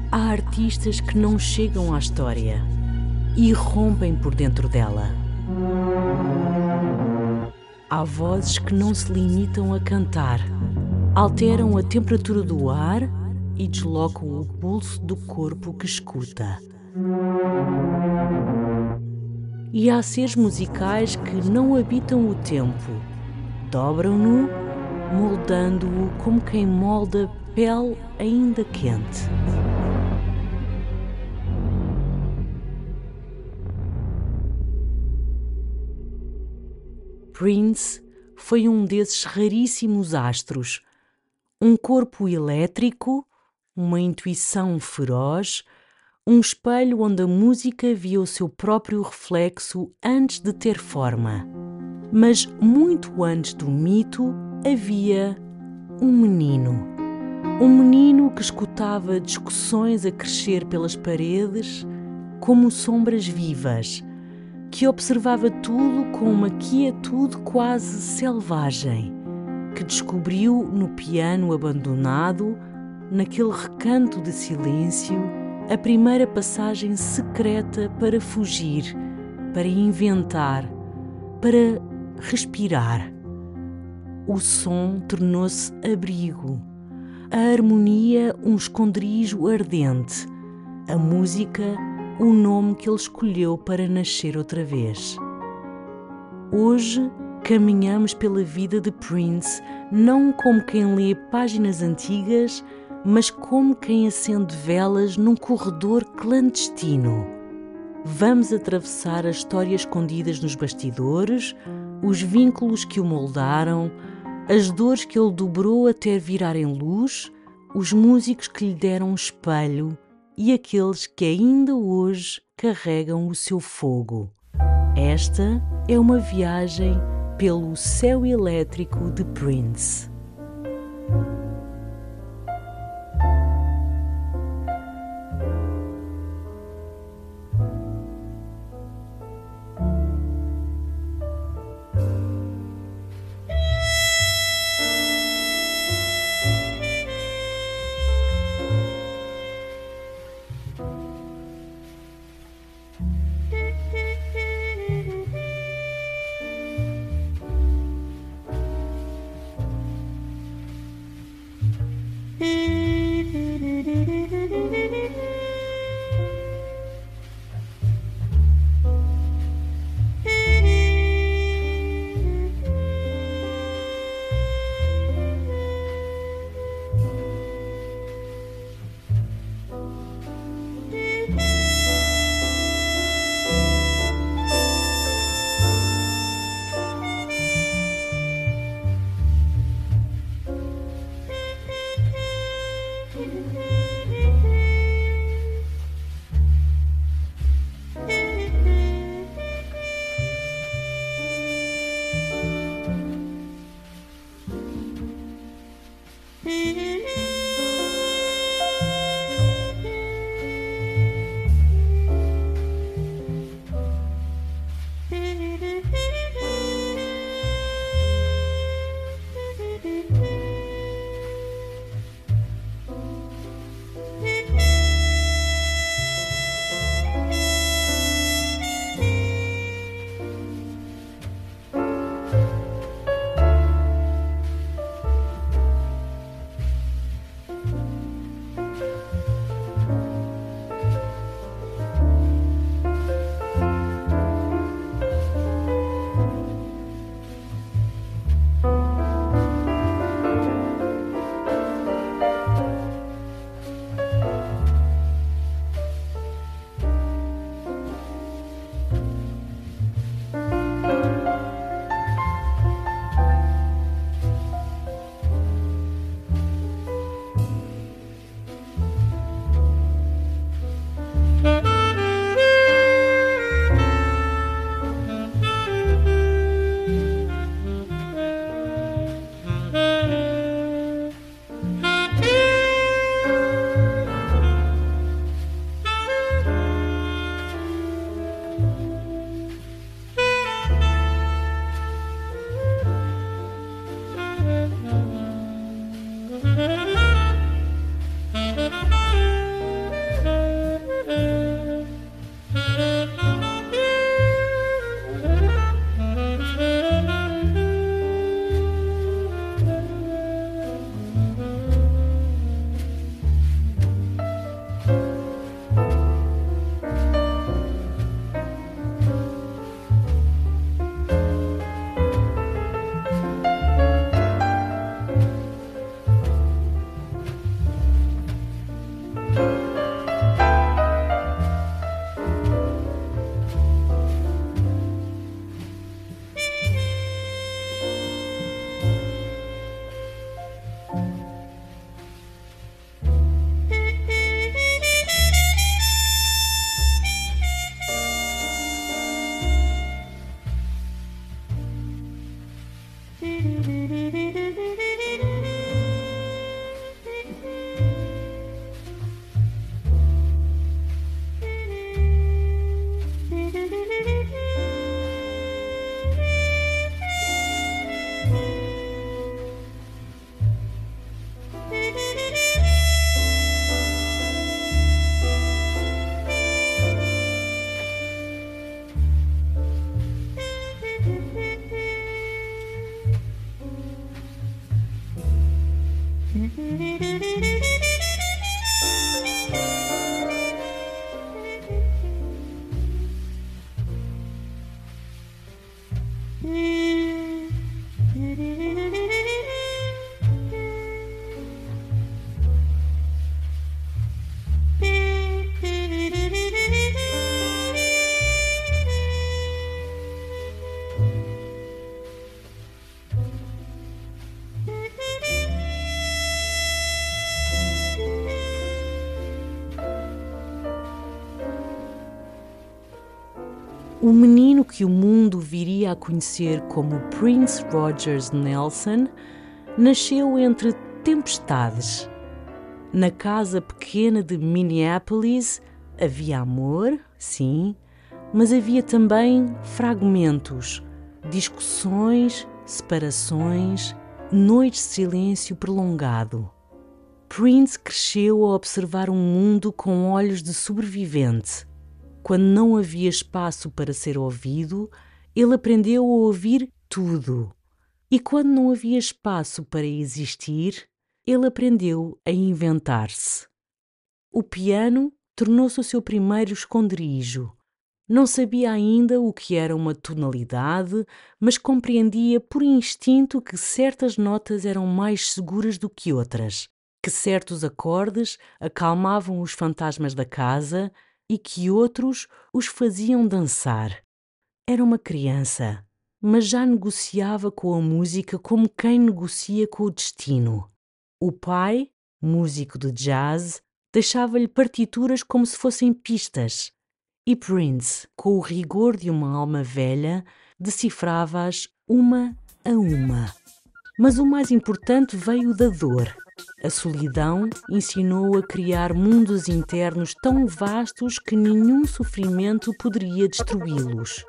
Há artistas que não chegam à história e rompem por dentro dela. Há vozes que não se limitam a cantar, alteram a temperatura do ar e deslocam o pulso do corpo que escuta. E há seres musicais que não habitam o tempo, dobram-no, moldando-o como quem molda pele ainda quente. Prince foi um desses raríssimos astros, um corpo elétrico, uma intuição feroz, um espelho onde a música via o seu próprio reflexo antes de ter forma. Mas muito antes do mito havia um menino. Um menino que escutava discussões a crescer pelas paredes como sombras vivas, que observava tudo com uma quietude quase selvagem, que descobriu no piano abandonado, naquele recanto de silêncio, a primeira passagem secreta para fugir, para inventar, para respirar. O som tornou-se abrigo, a harmonia um esconderijo ardente, a música o nome que ele escolheu para nascer outra vez. Hoje caminhamos pela vida de Prince não como quem lê páginas antigas, mas como quem acende velas num corredor clandestino. Vamos atravessar as histórias escondidas nos bastidores, os vínculos que o moldaram, as dores que ele dobrou até virar em luz, os músicos que lhe deram um espelho e aqueles que ainda hoje carregam o seu fogo. Esta é uma viagem pelo céu elétrico de Prince. O menino que o mundo viria a conhecer como Prince Rogers Nelson nasceu entre tempestades. Na casa pequena de Minneapolis havia amor, sim, mas havia também fragmentos, discussões, separações, noites de silêncio prolongado. Prince cresceu a observar um mundo com olhos de sobrevivente. Quando não havia espaço para ser ouvido, ele aprendeu a ouvir tudo. E quando não havia espaço para existir, ele aprendeu a inventar-se. O piano tornou-se o seu primeiro esconderijo. Não sabia ainda o que era uma tonalidade, mas compreendia por instinto que certas notas eram mais seguras do que outras, que certos acordes acalmavam os fantasmas da casa e que outros os faziam dançar. Era uma criança, mas já negociava com a música como quem negocia com o destino. O pai, músico de jazz, deixava-lhe partituras como se fossem pistas. E Prince, com o rigor de uma alma velha, decifrava-as uma a uma. Mas o mais importante veio da dor. A solidão ensinou a criar mundos internos tão vastos que nenhum sofrimento poderia destruí-los.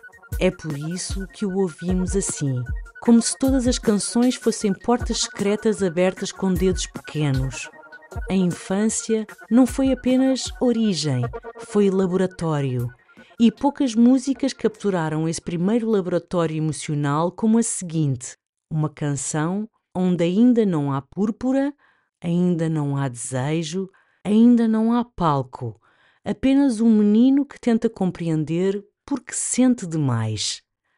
É por isso que o ouvimos assim, como se todas as canções fossem portas secretas abertas com dedos pequenos. A infância não foi apenas origem, foi laboratório. E poucas músicas capturaram esse primeiro laboratório emocional como a seguinte: uma canção onde ainda não há púrpura, ainda não há desejo, ainda não há palco. Apenas um menino que tenta compreender porque sente demais.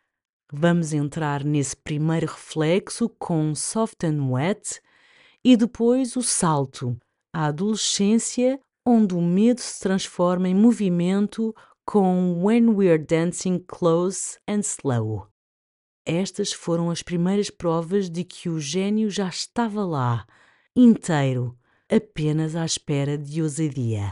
Vamos entrar nesse primeiro reflexo com Soft and Wet e depois o salto, a adolescência, onde o medo se transforma em movimento com When We're Dancing Close and Slow. Estas foram as primeiras provas de que o gênio já estava lá, inteiro, apenas à espera de ousadia.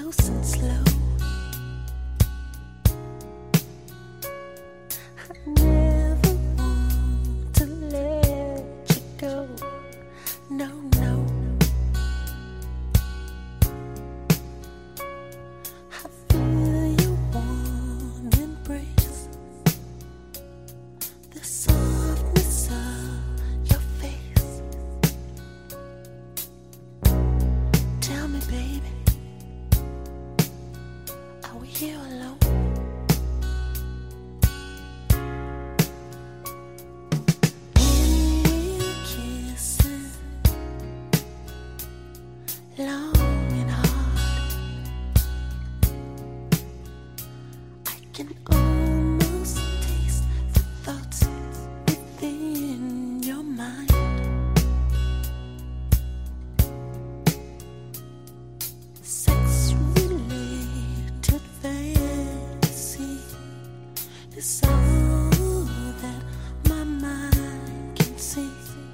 close and slow. I never want to let you go. No, no. I feel your warm embrace, the softness of your face. Tell me, baby, are we here alone? When we're kissing, long and hard, I can almost taste the thoughts within your mind. Sex-related fantasy is all that my mind can see.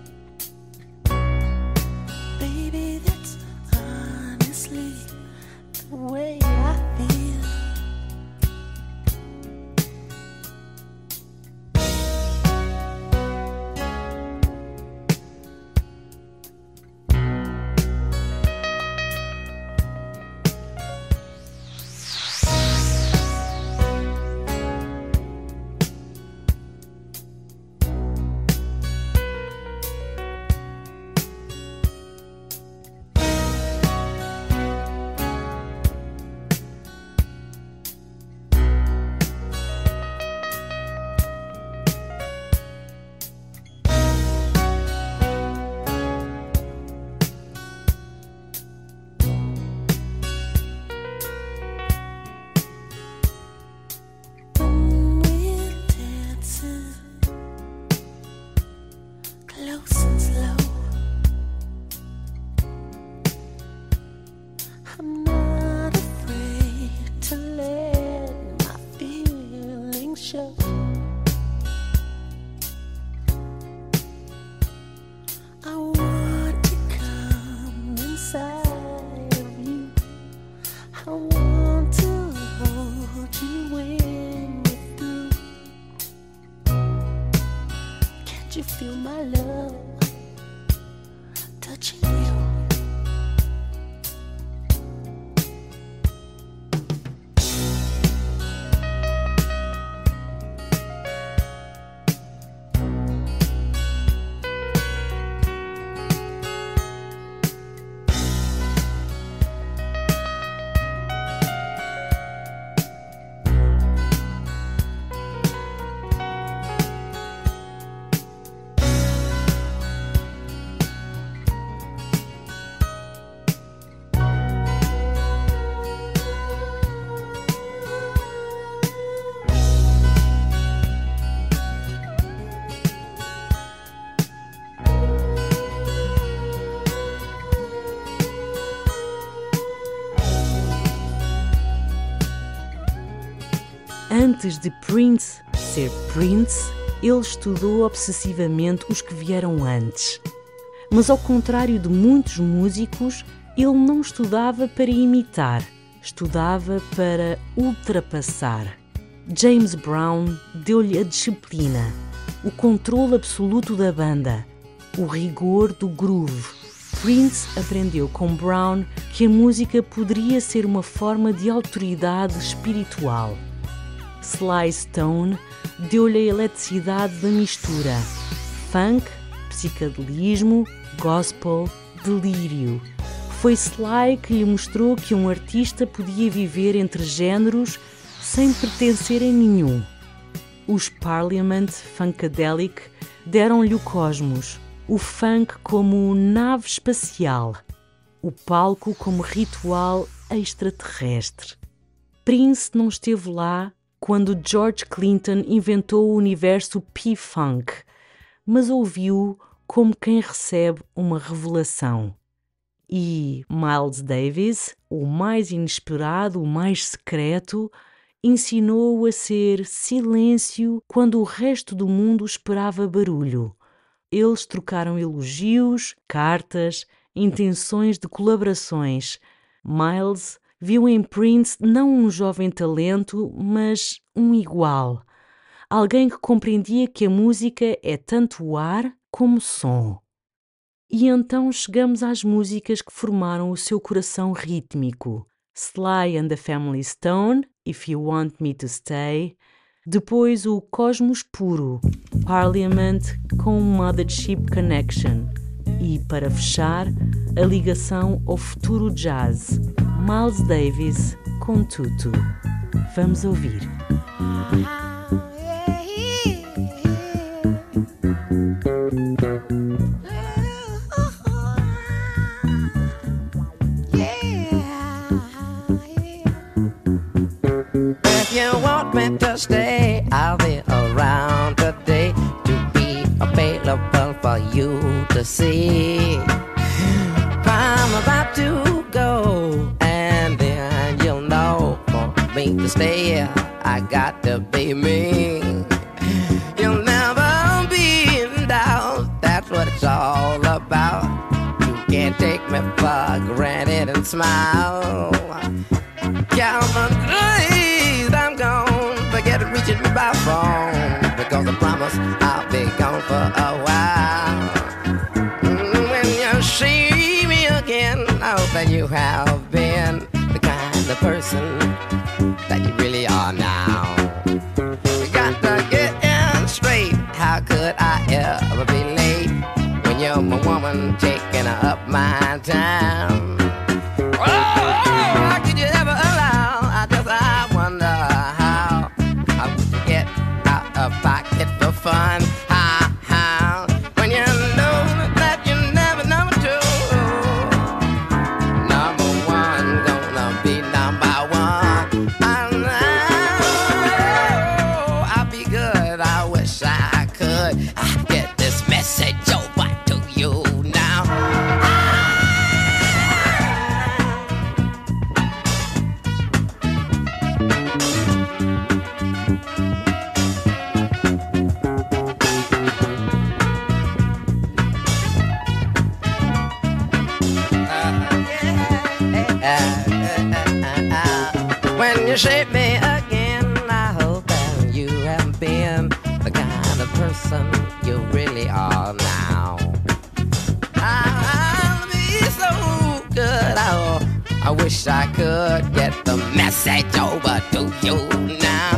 Baby, that's honestly the way I feel. When we're dancing, close and slow, I'm not afraid to let my feelings show. I want to come inside of you. I want to hold you when we're through. Can't you feel my love touching you? Antes de Prince ser Prince, ele estudou obsessivamente os que vieram antes. Mas ao contrário de muitos músicos, ele não estudava para imitar, estudava para ultrapassar. James Brown deu-lhe a disciplina, o controle absoluto da banda, o rigor do groove. Prince aprendeu com Brown que a música poderia ser uma forma de autoridade espiritual. Sly Stone deu-lhe a eletricidade da mistura. Funk, psicadelismo, gospel, delírio. Foi Sly que lhe mostrou que um artista podia viver entre géneros sem pertencer a nenhum. Os Parliament Funkadelic deram-lhe o cosmos, o funk como nave espacial, o palco como ritual extraterrestre. Prince não esteve lá quando George Clinton inventou o universo P-Funk, mas ouviu como quem recebe uma revelação. E Miles Davis, o mais inesperado, o mais secreto, ensinou-o a ser silêncio quando o resto do mundo esperava barulho. Eles trocaram elogios, cartas, intenções de colaborações. Miles viu em Prince não um jovem talento, mas um igual. Alguém que compreendia que a música é tanto o ar como som. E então chegamos às músicas que formaram o seu coração rítmico. Sly and the Family Stone, If You Want Me to Stay. Depois o Cosmos Puro, Parliament com Mothership Connection. E, para fechar, a ligação ao futuro jazz, Miles Davis com Tutu. Vamos ouvir. If you want me to stay, I'll be around today to be available for you to see. I'm about to go, and then you'll know for me to stay, I got to be me. You'll never be in doubt, that's what it's all about. You can't take me for granted and smile. Count my days, I'm gone. Forget reaching my phone, because I promise I'll be gone for a while. When you see me again, I hope that you have been the kind of person that you really are now. We got to get in straight. How could I ever be late when you're my woman taking up my time? How could you ever allow? I wonder how I would get out of pocket for fun. How when you know that you're never number two, number one gonna be number one. I know I'll be good. I wish I could get this message over to you now. When you shape me again, I hope that you have been the kind of person you really are now. I'll be so good. I wish I could get the message over to you now.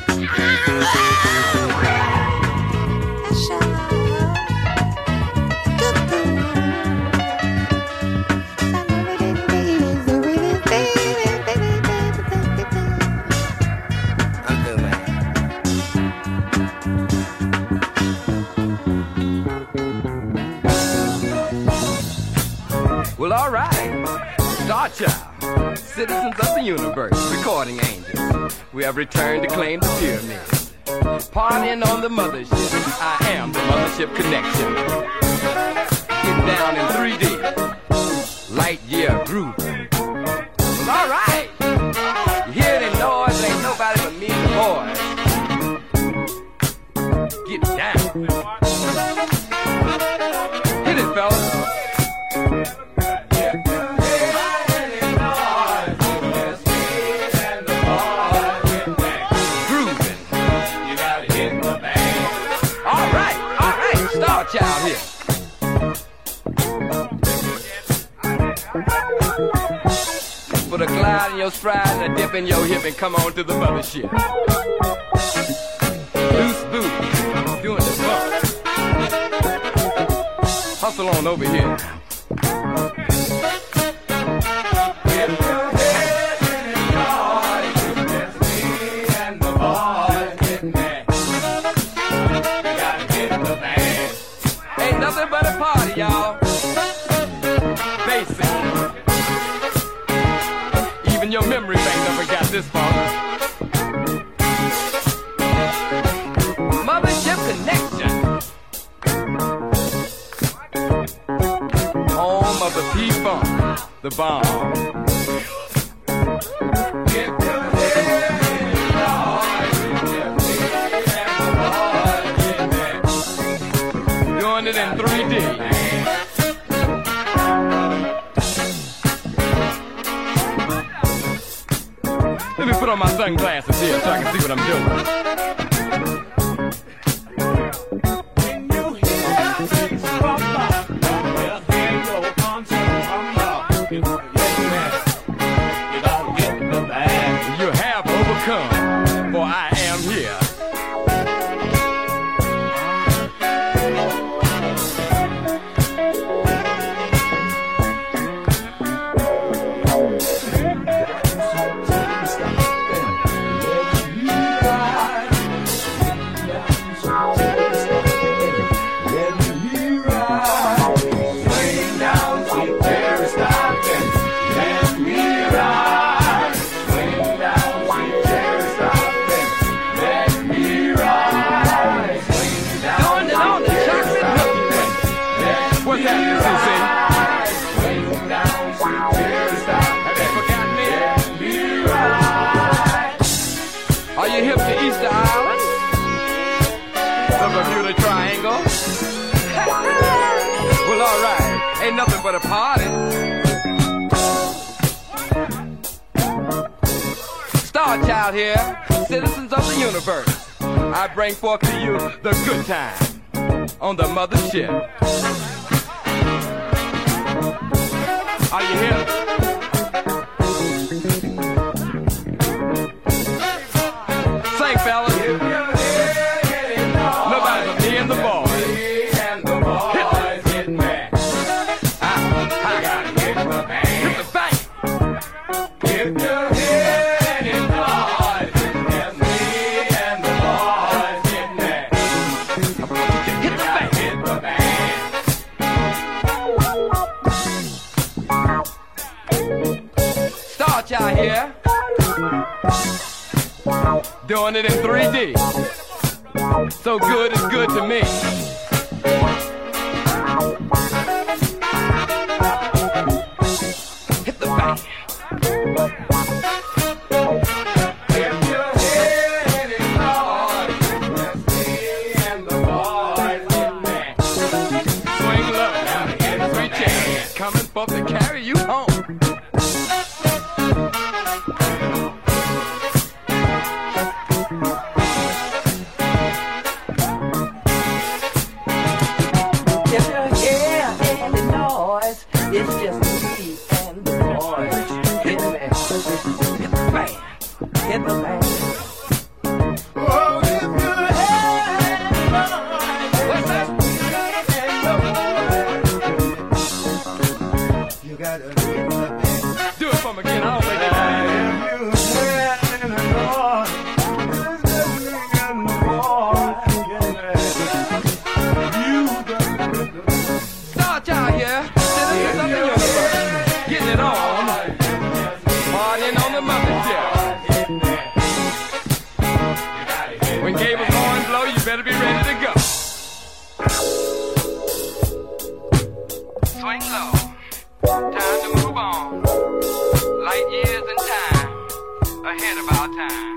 Well, all right. Star Child, citizens of the universe, recording angels. We have returned to claim the pyramid. Partying on the mothership. I am the Mothership Connection. Get down in 3D. Light year grooving. Well, all right. You hear that noise? Ain't nobody but me and the boys. Get down. Hit it, fellas. Child here. Put a glide in your stride and a dip in your hip and come on to the mothership. Loose booty, doing the bump. Hustle on over here. Nothing but a party, y'all. Basic. Even your memory bank never got this far. Mothership Connection. Home of the P-Funk, the bomb. Doing it in 3D. Let me put on my sunglasses here so I can see what I'm doing. You have overcome, for I am here. Ain't nothing but a party. Star Child here, citizens of the universe. I bring forth to you the good time on the mothership. Are you here? Sing, fellas. Nobody but me and the boys. Out here doing it in 3D. So good is good to me. Hit the bank. If you're hitting hard, it's me and the boys in there. Swing low, now to get 3 chances coming for to carry you home. It's just me and the boys. Hit the band. Hit the band. Hit the band. Oh, if you're having fun, what's that? You gotta hit the band. Do it for me again. I don't think they can. Star Child here. Getting it on, partying on the mothership. When Gable's horn blow, you better be ready to go. Swing low, time to move on. Light years in time, ahead of our time.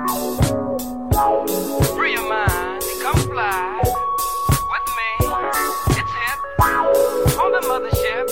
Free your mind and come fly with me. It's hip on the mothership.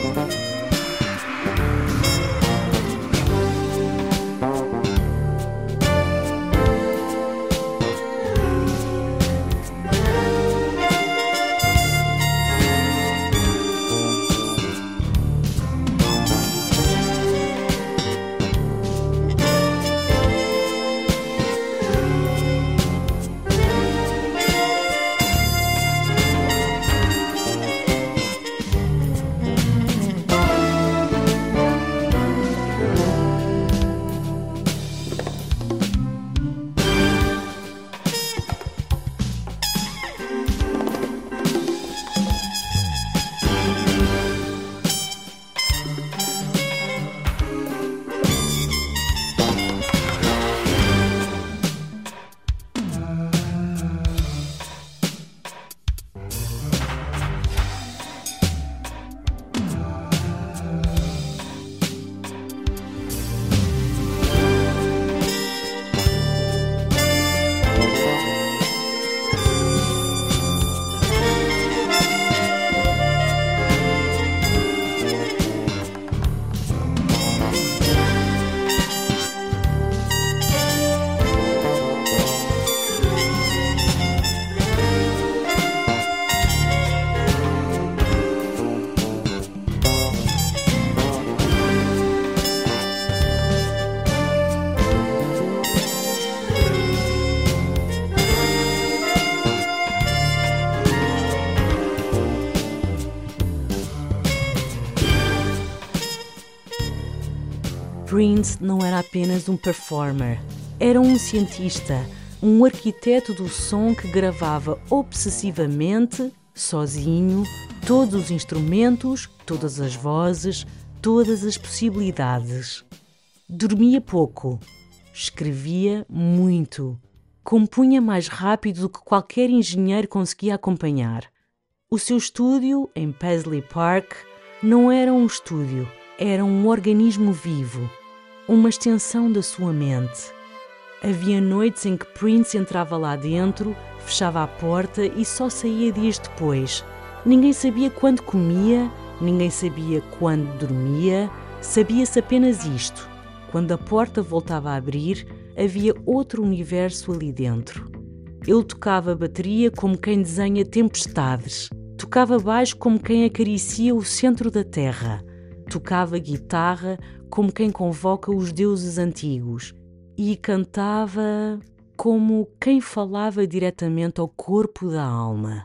Prince não era apenas um performer, era um cientista, um arquiteto do som que gravava obsessivamente, sozinho, todos os instrumentos, todas as vozes, todas as possibilidades. Dormia pouco, escrevia muito, compunha mais rápido do que qualquer engenheiro conseguia acompanhar. O seu estúdio, em Paisley Park, não era um estúdio, era um organismo vivo, uma extensão da sua mente. Havia noites em que Prince entrava lá dentro, fechava a porta e só saía dias depois. Ninguém sabia quando comia, ninguém sabia quando dormia, sabia-se apenas isto. Quando a porta voltava a abrir, havia outro universo ali dentro. Ele tocava bateria como quem desenha tempestades, tocava baixo como quem acaricia o centro da terra, tocava guitarra como quem convoca os deuses antigos e cantava como quem falava diretamente ao corpo da alma.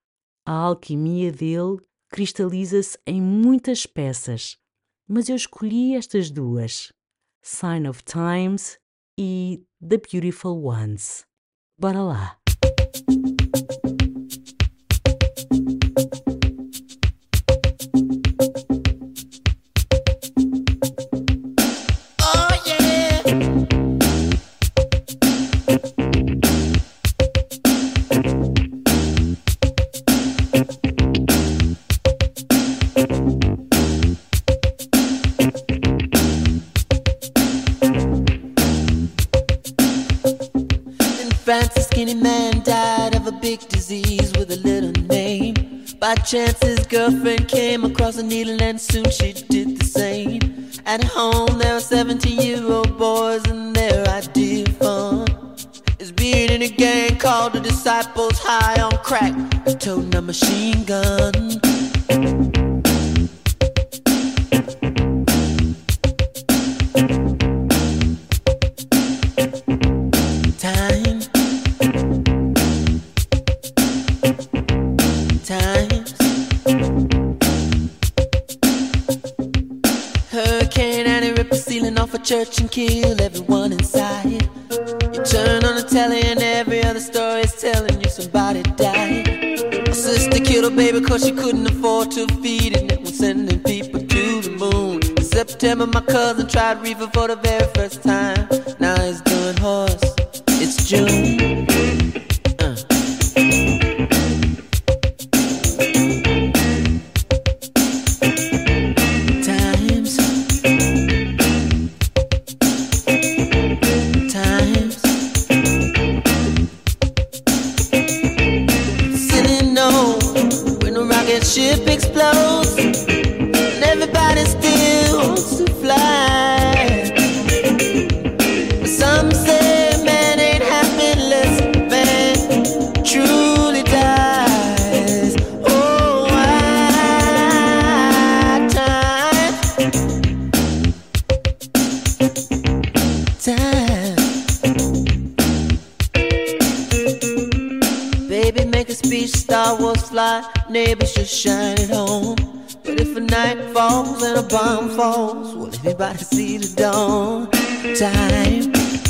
A alquimia dele cristaliza-se em muitas peças, mas eu escolhi estas duas, Sign of Times e The Beautiful Ones. Bora lá! France, a skinny man died of a big disease with a little name. By chance his girlfriend came across a needle and soon she did the same. At home there were 17-year-old boys and their idea of fun is being in a gang called the Disciples, high on crack, toting a machine gun. Church and kill everyone inside. You turn on the telly and every other story is telling you somebody died. A sister killed her baby cause she couldn't afford to feed it and was sending people to the moon. In September my cousin tried reefer for the very first time. Now he's doing horse. It's June. Ship explodes, and stars fly, neighbors just shine at home. But if a night falls and a bomb falls, will everybody see the dawn? Time.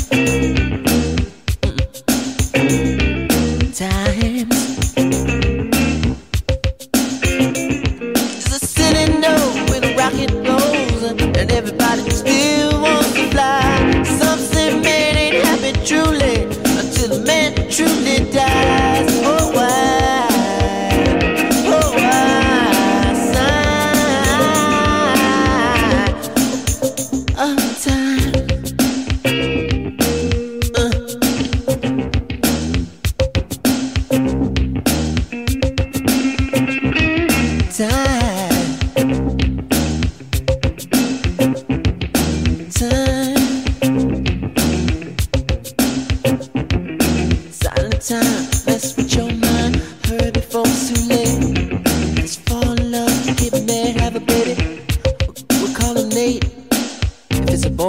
Time. There's a city note with a rocket blows, and everybody still wants to fly. Some say man ain't happy truly until a man truly dies. Oh why? Oh why? Sigh of time. Time, mess with your mind, hurry before it's too late. Let's fall in love, get married, have a baby. We'll call him Nate, if it's a boy.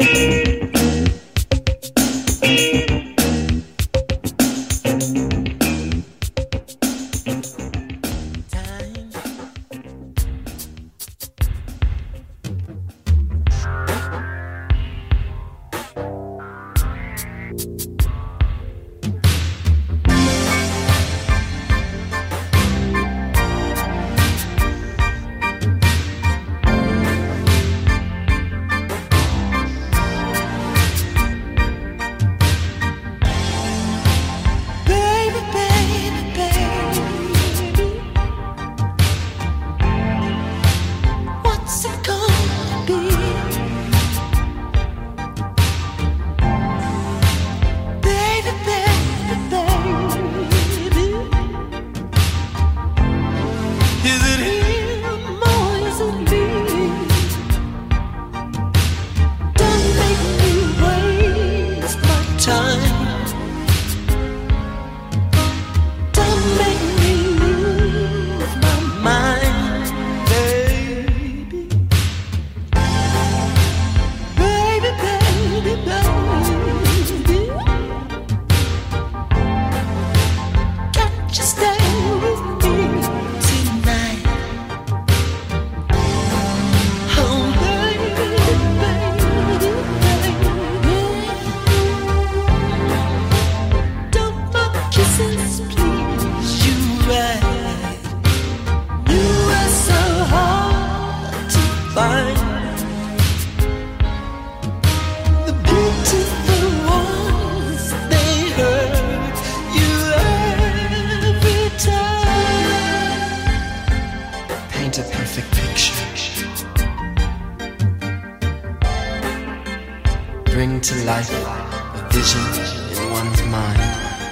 Bring to life a vision in one's mind.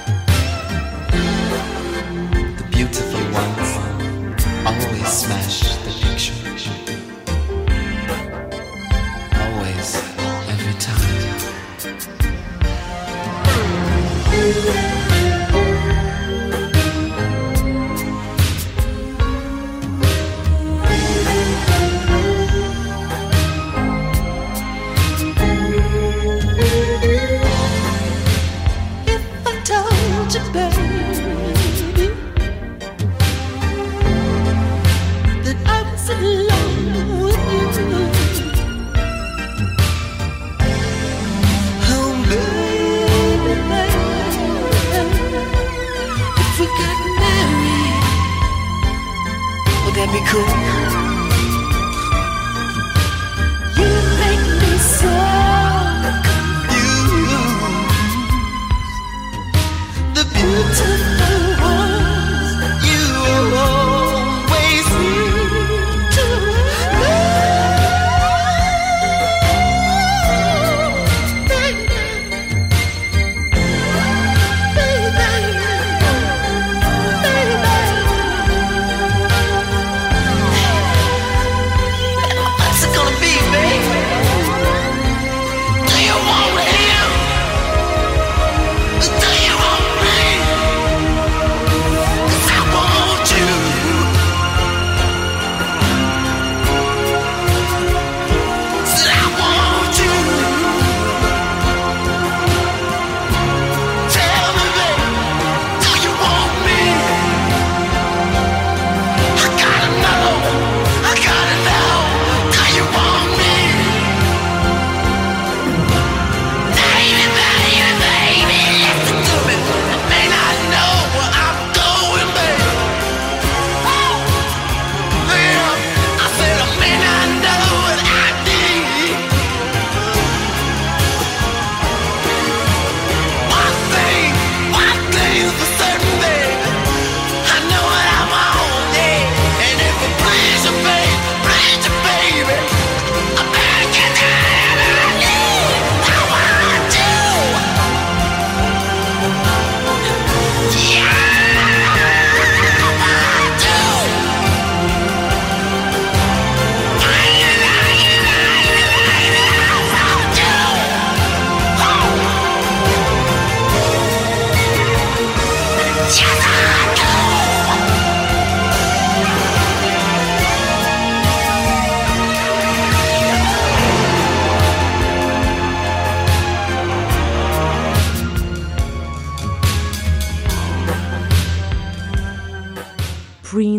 The beautiful ones always smash the picture. Always, every time.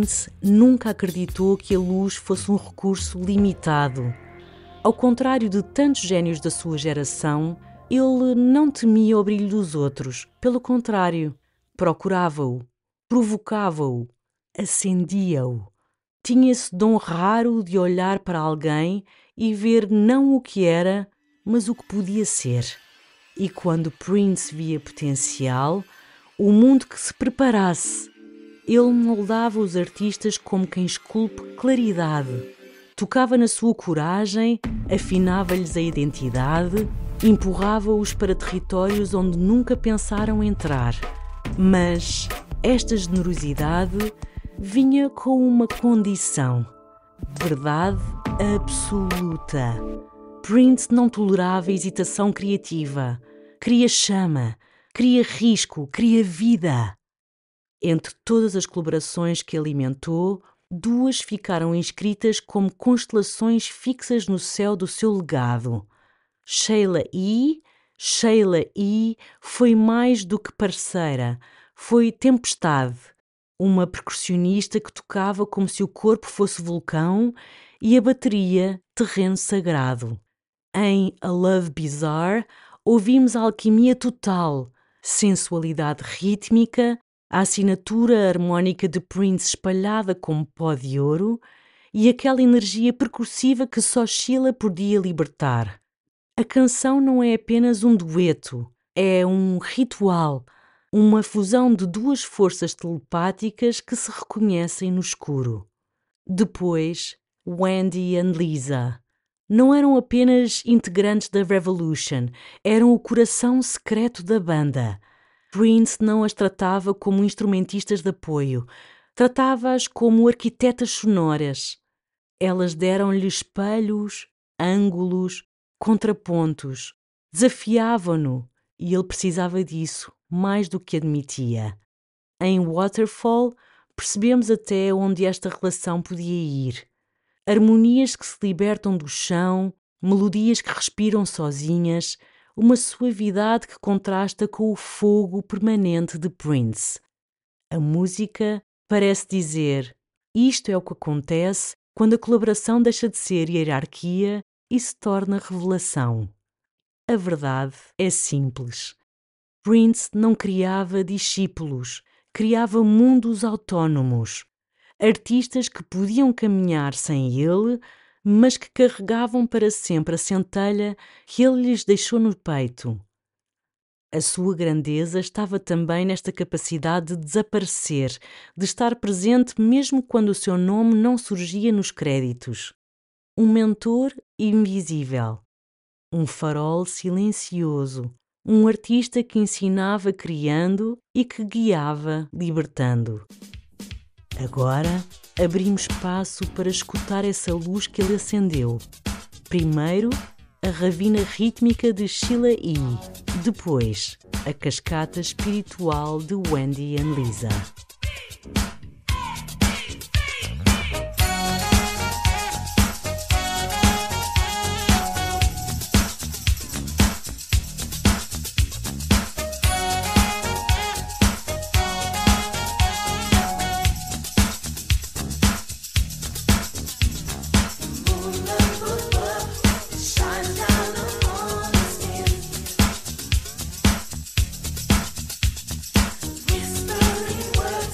Prince nunca acreditou que a luz fosse um recurso limitado. Ao contrário de tantos génios da sua geração, ele não temia o brilho dos outros. Pelo contrário, procurava-o, provocava-o, acendia-o. Tinha esse dom raro de olhar para alguém e ver não o que era, mas o que podia ser. E quando Prince via potencial, o mundo que se preparasse. Ele moldava os artistas como quem esculpe claridade. Tocava na sua coragem, afinava-lhes a identidade, empurrava-os para territórios onde nunca pensaram entrar. Mas esta generosidade vinha com uma condição: verdade absoluta. Prince não tolerava hesitação criativa. Queria chama, queria risco, queria vida. Entre todas as colaborações que alimentou, 2 ficaram inscritas como constelações fixas no céu do seu legado. Sheila E. foi mais do que parceira, foi tempestade, uma percussionista que tocava como se o corpo fosse vulcão e a bateria terreno sagrado. Em A Love Bizarre, ouvimos a alquimia total, sensualidade rítmica, a assinatura harmónica de Prince espalhada como pó de ouro e aquela energia percussiva que só Sheila podia libertar. A canção não é apenas um dueto, é um ritual, uma fusão de 2 forças telepáticas que se reconhecem no escuro. Depois, Wendy e Lisa. Não eram apenas integrantes da Revolution, eram o coração secreto da banda. Prince não as tratava como instrumentistas de apoio, tratava-as como arquitetas sonoras. Elas deram-lhe espelhos, ângulos, contrapontos, desafiavam-no e ele precisava disso mais do que admitia. Em Waterfall, percebemos até onde esta relação podia ir. Harmonias que se libertam do chão, melodias que respiram sozinhas, uma suavidade que contrasta com o fogo permanente de Prince. A música parece dizer: isto é o que acontece quando a colaboração deixa de ser hierarquia e se torna revelação. A verdade é simples. Prince não criava discípulos, criava mundos autónomos. Artistas que podiam caminhar sem ele, mas que carregavam para sempre a centelha que ele lhes deixou no peito. A sua grandeza estava também nesta capacidade de desaparecer, de estar presente mesmo quando o seu nome não surgia nos créditos. Um mentor invisível, um farol silencioso, um artista que ensinava criando e que guiava libertando. Agora abrimos espaço para escutar essa luz que ele acendeu. Primeiro, a ravina rítmica de Sheila E. Depois, a cascata espiritual de Wendy e Lisa. Whispering words.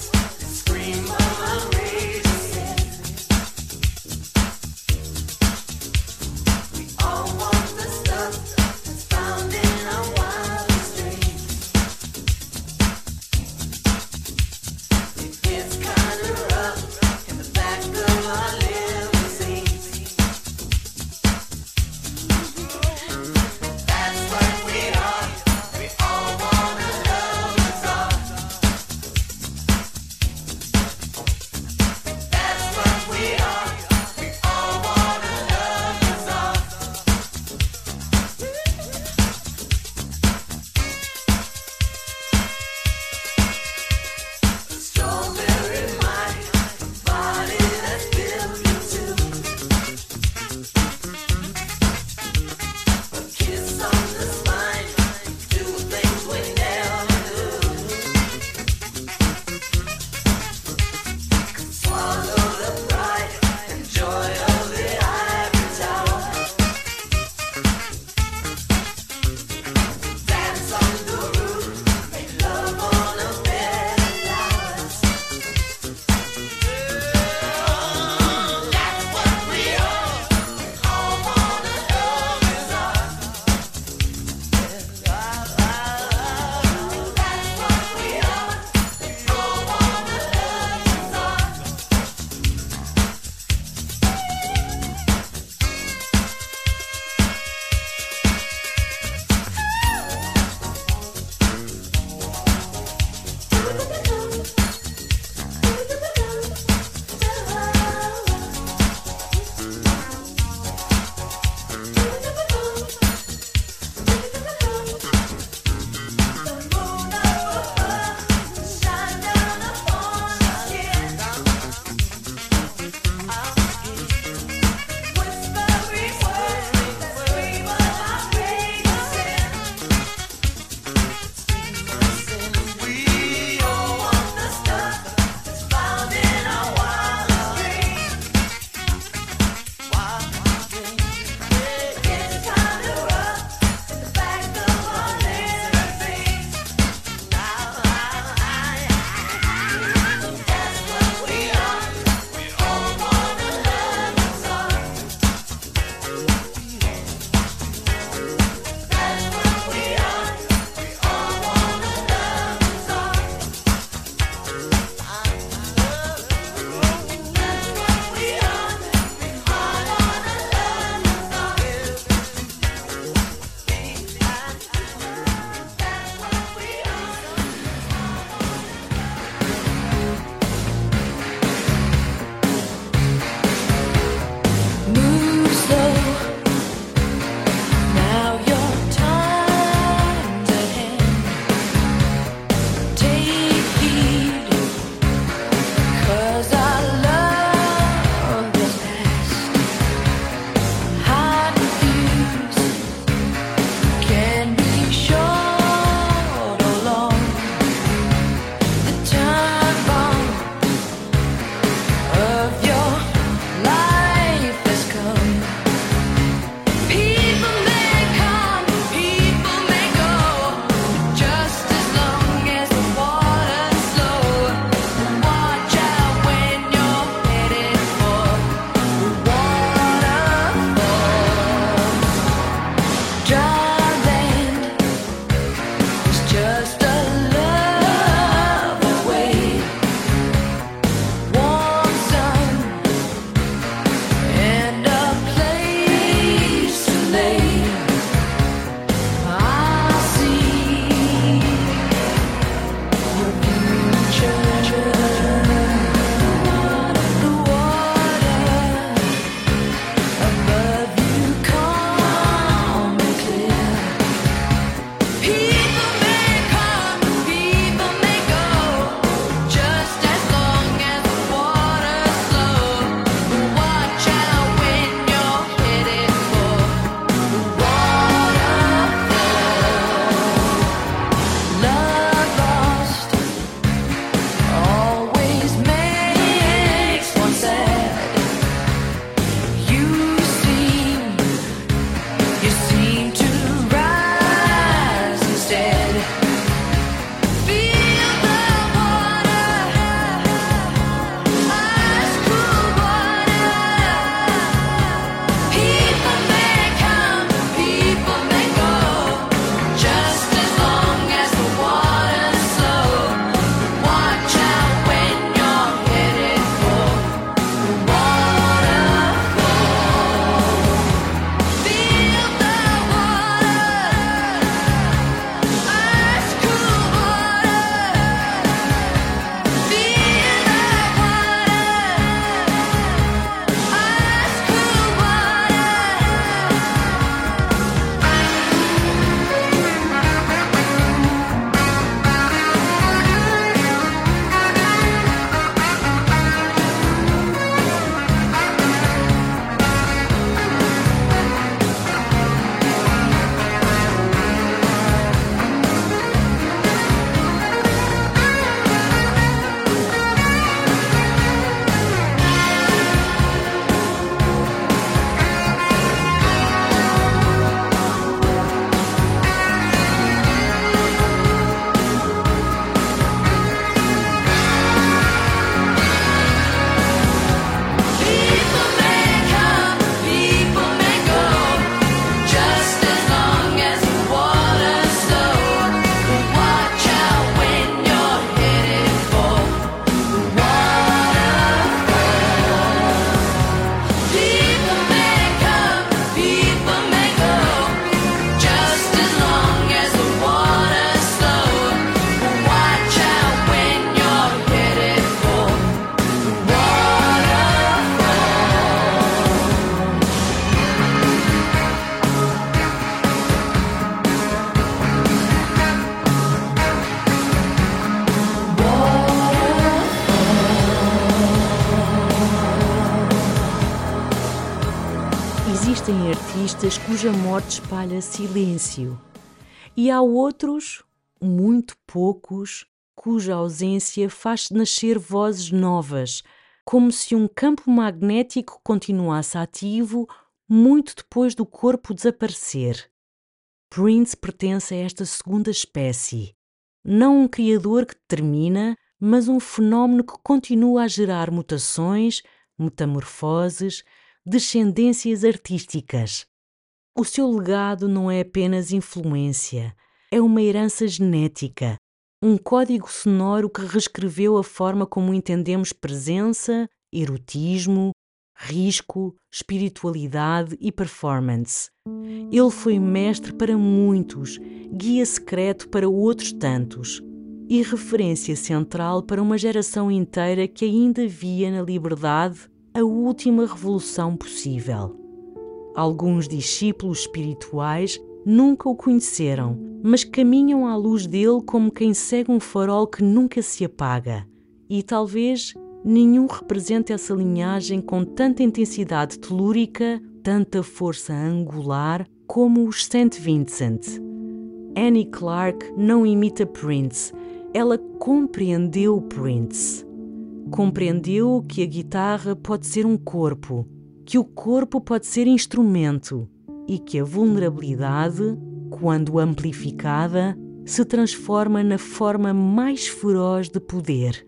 Existem artistas cuja morte espalha silêncio e há outros, muito poucos, cuja ausência faz nascer vozes novas, como se um campo magnético continuasse ativo muito depois do corpo desaparecer. Prince pertence a esta segunda espécie. Não um criador que termina, mas um fenómeno que continua a gerar mutações, metamorfoses, descendências artísticas. O seu legado não é apenas influência, é uma herança genética, um código sonoro que reescreveu a forma como entendemos presença, erotismo, risco, espiritualidade e performance. Ele foi mestre para muitos, guia secreto para outros tantos e referência central para uma geração inteira que ainda via na liberdade a última revolução possível. Alguns discípulos espirituais nunca o conheceram, mas caminham à luz dele como quem segue um farol que nunca se apaga. E talvez nenhum represente essa linhagem com tanta intensidade telúrica, tanta força angular, como os St. Vincent. Annie Clark não imita Prince, ela compreendeu Prince. Compreendeu que a guitarra pode ser um corpo, que o corpo pode ser instrumento e que a vulnerabilidade, quando amplificada, se transforma na forma mais feroz de poder.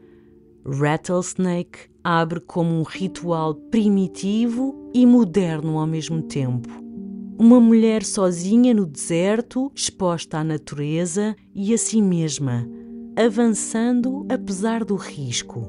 Rattlesnake abre como um ritual primitivo e moderno ao mesmo tempo. Uma mulher sozinha no deserto, exposta à natureza e a si mesma, avançando apesar do risco.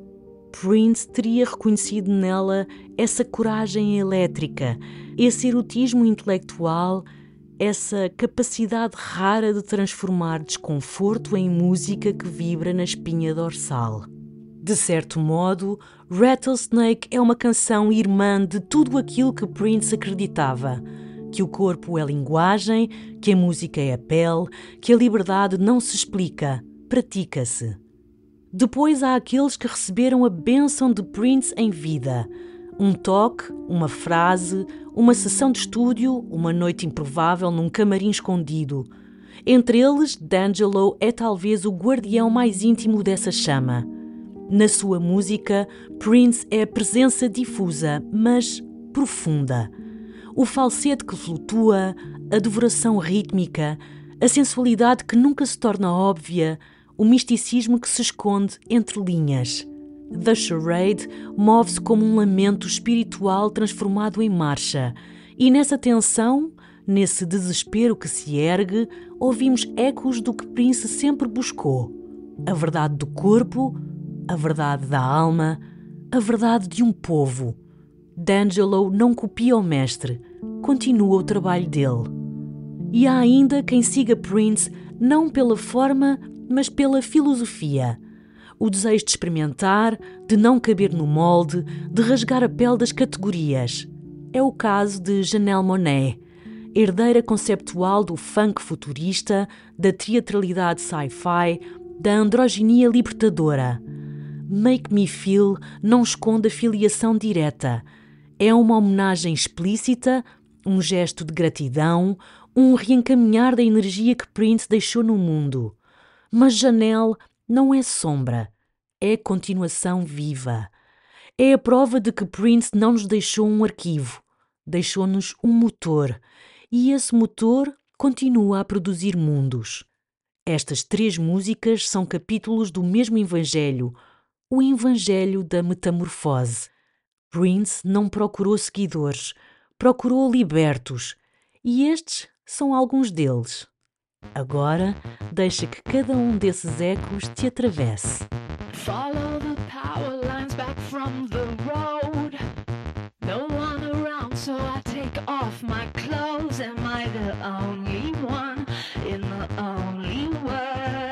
Prince teria reconhecido nela essa coragem elétrica, esse erotismo intelectual, essa capacidade rara de transformar desconforto em música que vibra na espinha dorsal. De certo modo, Rattlesnake é uma canção irmã de tudo aquilo que Prince acreditava, que o corpo é linguagem, que a música é a pele, que a liberdade não se explica, pratica-se. Depois há aqueles que receberam a bênção de Prince em vida. Um toque, uma frase, uma sessão de estúdio, uma noite improvável num camarim escondido. Entre eles, D'Angelo é talvez o guardião mais íntimo dessa chama. Na sua música, Prince é a presença difusa, mas profunda. O falsete que flutua, a devoração rítmica, a sensualidade que nunca se torna óbvia, o misticismo que se esconde entre linhas. The Charade move-se como um lamento espiritual transformado em marcha, e nessa tensão, nesse desespero que se ergue, ouvimos ecos do que Prince sempre buscou: a verdade do corpo, a verdade da alma, a verdade de um povo. D'Angelo não copia o mestre, continua o trabalho dele. E há ainda quem siga Prince não pela forma, mas pela filosofia. O desejo de experimentar, de não caber no molde, de rasgar a pele das categorias. É o caso de Janelle Monáe, herdeira conceptual do funk futurista, da teatralidade sci-fi, da androginia libertadora. Make Me Feel não esconde a filiação direta. É uma homenagem explícita, um gesto de gratidão, um reencaminhar da energia que Prince deixou no mundo. Mas Janelle não é sombra, é continuação viva. É a prova de que Prince não nos deixou um arquivo, deixou-nos um motor, e esse motor continua a produzir mundos. Estas 3 músicas são capítulos do mesmo evangelho, o evangelho da metamorfose. Prince não procurou seguidores, procurou libertos, e estes são alguns deles. Agora, deixa que cada um desses ecos te atravesse. Follow the power lines back from the road. No one around, so I take off my clothes. Am I the only one in the only world?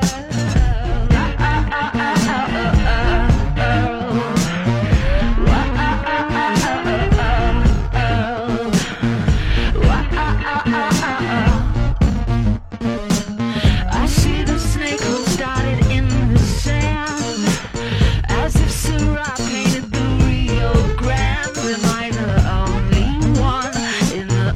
I see the snake who started in the sand, as if Syrah painted the Rio Grande. Am I the only one in the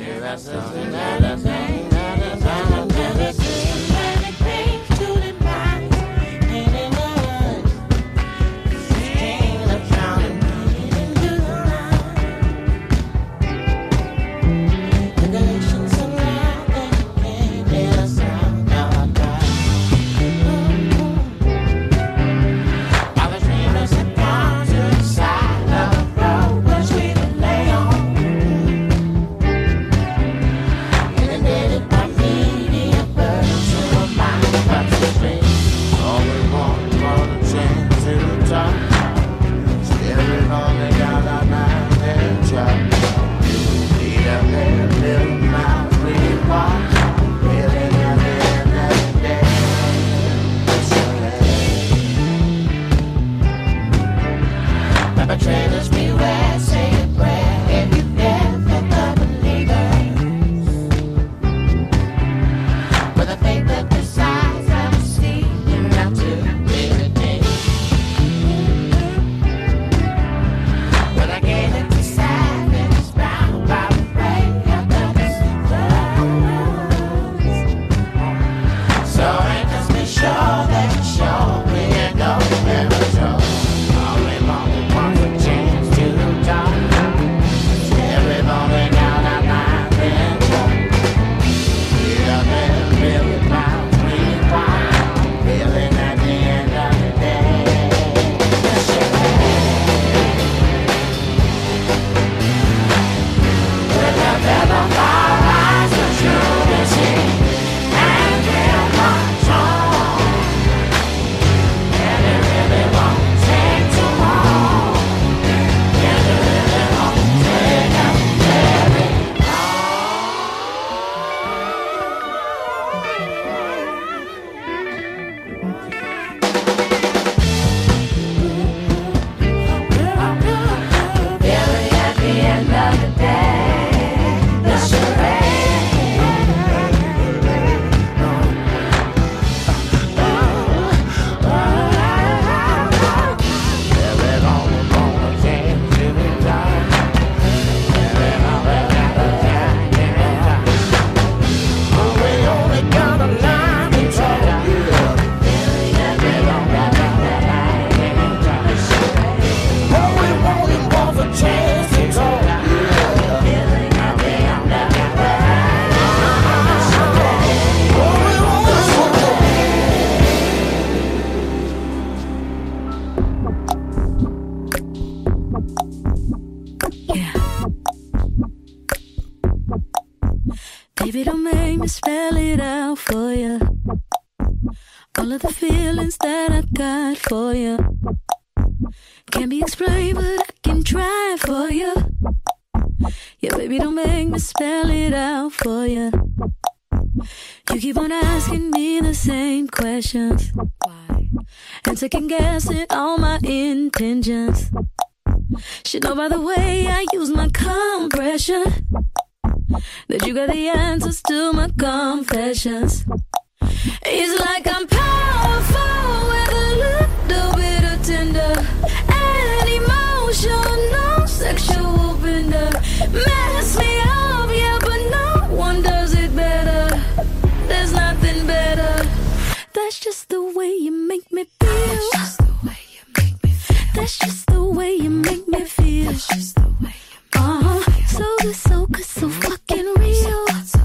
Baby, don't make me spell it out for you. All of the feelings that I got for you can't be explained, but I can try for you. Yeah, baby, don't make me spell it out for you. You keep on asking me the same questions. Why? And second guessing all my intentions. Should know by the way I use my compression that you got the answers to my confessions. It's like I'm powerful with a little bit of tender and emotional sexual bender. Mess me up, yeah, but no one does it better. There's nothing better. That's just the way you make me feel. That's just the way you make me feel. That's just the way you make me feel. That's just the way you make me feel. So good, so good, so fucking real.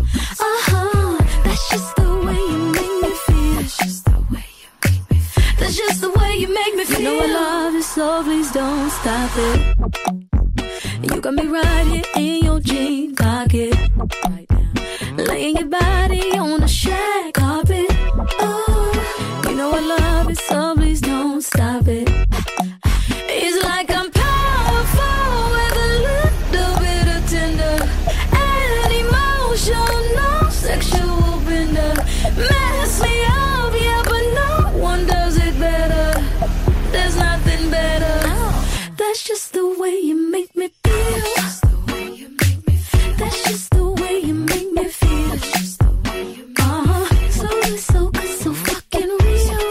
That's just the way you make me feel. That's just the way you make me feel. That's just the way you make me feel. You know I love you, so please don't stop it. You got me right here in your jean pocket, right now, laying your body on the shag carpet. Oh, you know I love it, so please don't stop it. It's like I'm powerful with a little bit of tender and emotional sexual bender. Mess me up, yeah, but no one does it better. There's nothing better. That's just the way you make me feel. That's just the way you make me feel. That's just the way you make me feel. That's just the way you make me feel. So good, so good, so fucking real.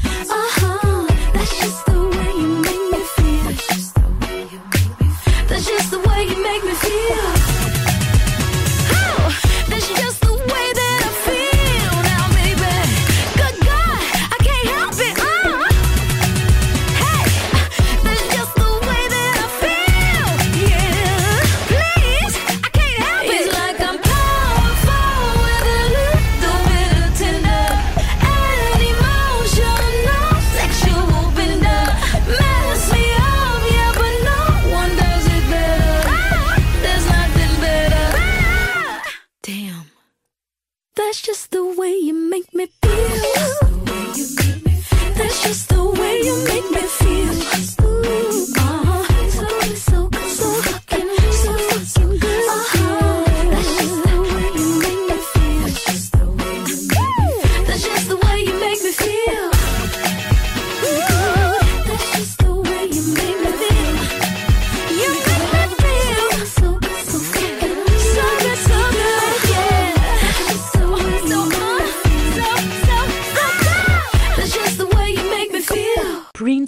That's just the way you make me feel. That's just the way you make me feel. That's just the way you make me feel.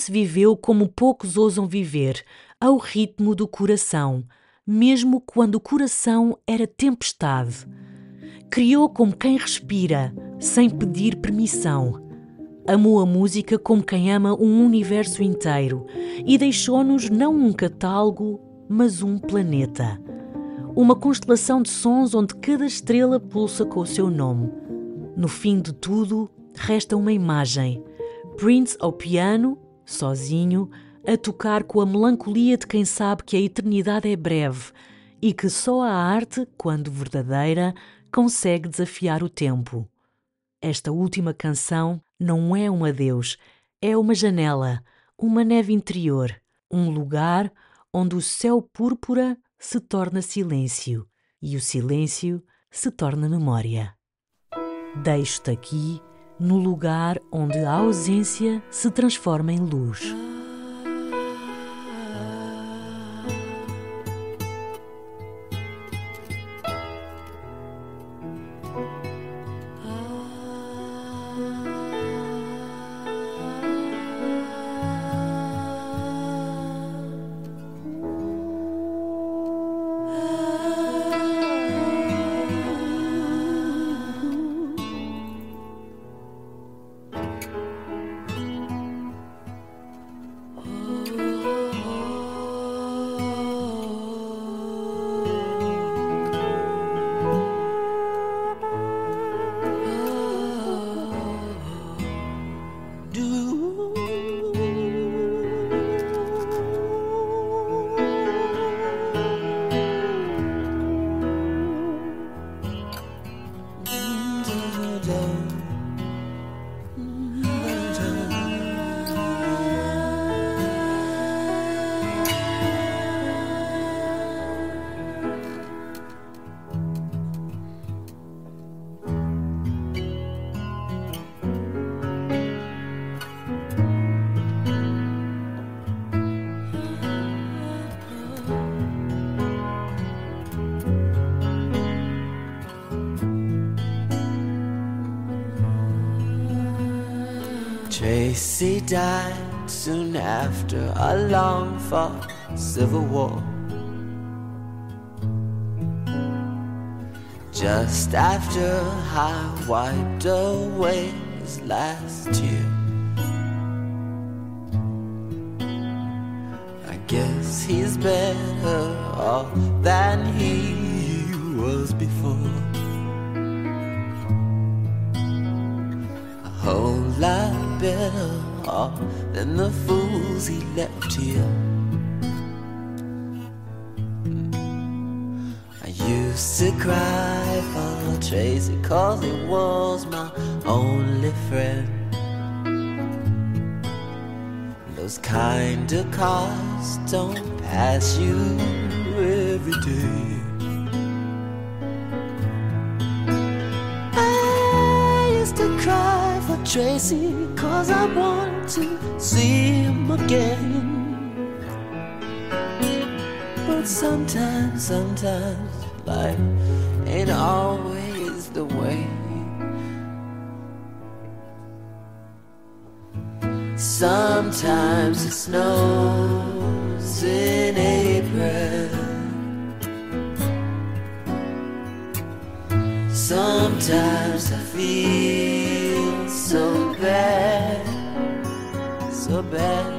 Prince viveu como poucos ousam viver, ao ritmo do coração, mesmo quando o coração era tempestade. Criou como quem respira, sem pedir permissão. Amou a música como quem ama um universo inteiro e deixou-nos não um catálogo, mas um planeta. Uma constelação de sons onde cada estrela pulsa com o seu nome. No fim de tudo, resta uma imagem. Prince ao piano, sozinho, a tocar com a melancolia de quem sabe que a eternidade é breve e que só a arte, quando verdadeira, consegue desafiar o tempo. Esta última canção não é um adeus, é uma janela, uma neve interior, um lugar onde o céu púrpura se torna silêncio e o silêncio se torna memória. Deixo-te aqui, no lugar onde a ausência se transforma em luz. Tracy died soon after a long-fought civil war. Just after I wiped away his last tear. I guess he's better off than he was before. A whole lot better off than the fools he left here. I used to cry for Tracy 'cause he was my only friend. Those kind of cars don't pass you every day. I used to cry for Tracy 'cause I want to see him again. But sometimes life ain't always the way. Sometimes it snows in April. Sometimes I feel so bad, so bad.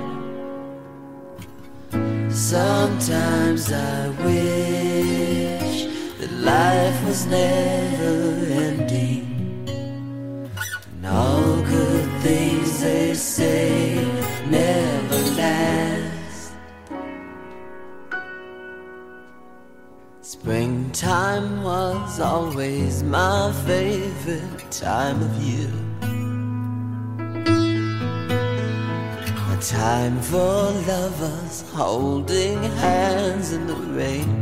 Sometimes I wish that life was never ending. And all good things they say never last. Springtime was always my favorite time of year. A time for lovers holding hands in the rain.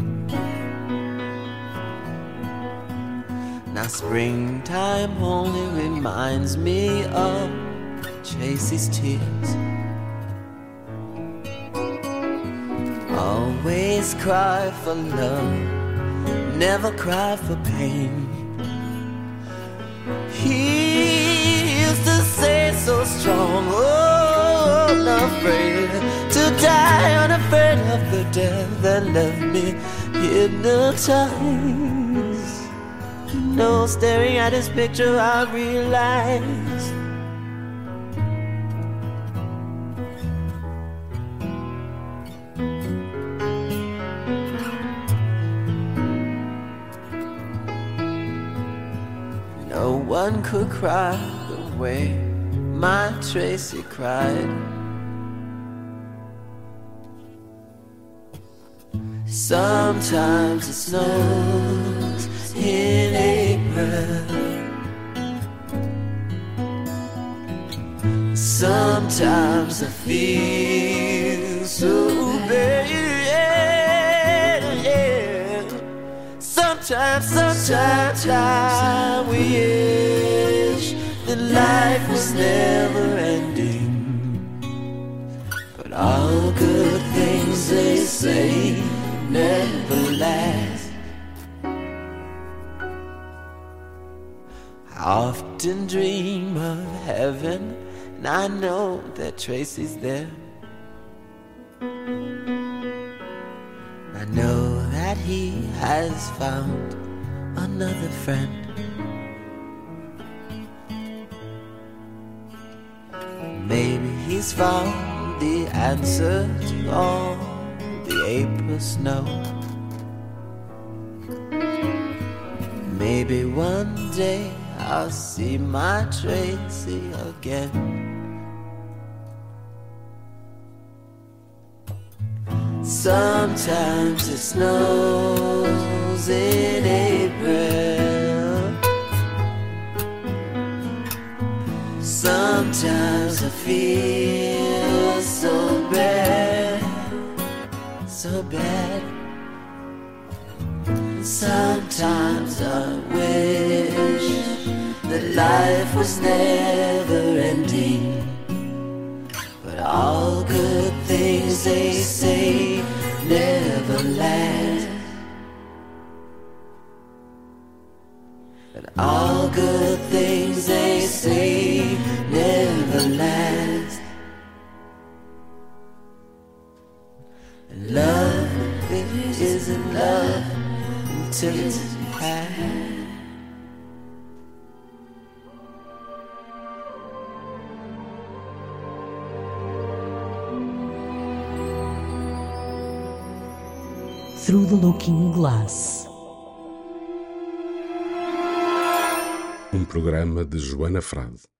Now springtime only reminds me of Tracy's tears. Always cry for love, never cry for pain. He used to say so strong, oh no, afraid to die, unafraid of the death that left me hypnotized. No, staring at his picture I realized no one could cry the way my Tracy cried. Sometimes it snows in April. Sometimes I feel so bad. Sometimes I wish that life was never ending. But all good things, they say, never last. I often dream of heaven, and I know that Tracy's there. I know that he has found another friend. Maybe he's found the answer to all the April snow. Maybe one day I'll see my Tracy again. Sometimes it snows in April. Sometimes I feel so bad, so bad. Sometimes I wish that life was never ending. But all good things, they say, never last. But all good things, they say, never last. And love, it isn't love until it's past. Through the Looking Glass. Um programa de Joana Frade.